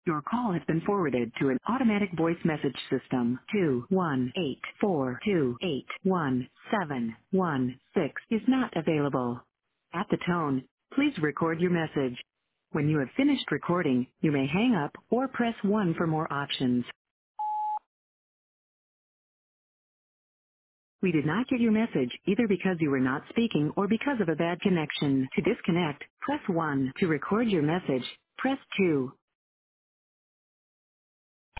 Your call has been forwarded to an automatic voice message system. 21842817116 is not available. At the tone, please record your message. When you have finished recording, you may hang up or press 1 for more options. We did not get your message either because you were not speaking or because of a bad connection. To disconnect, press 1. To record your message, press 2.